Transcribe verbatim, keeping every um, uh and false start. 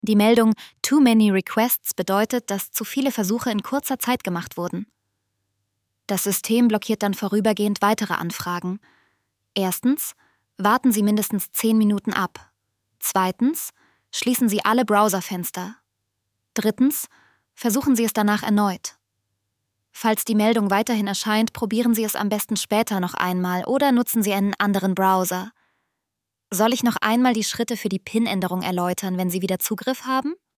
Die Meldung Too many requests bedeutet, dass zu viele Versuche in kurzer Zeit gemacht wurden. Das System blockiert dann vorübergehend weitere Anfragen. Erstens, warten Sie mindestens zehn Minuten ab. Zweitens, schließen Sie alle Browserfenster. Drittens, versuchen Sie es danach erneut. Falls die Meldung weiterhin erscheint, probieren Sie es am besten später noch einmal oder nutzen Sie einen anderen Browser. Soll ich noch einmal die Schritte für die P I N-Änderung erläutern, wenn Sie wieder Zugriff haben?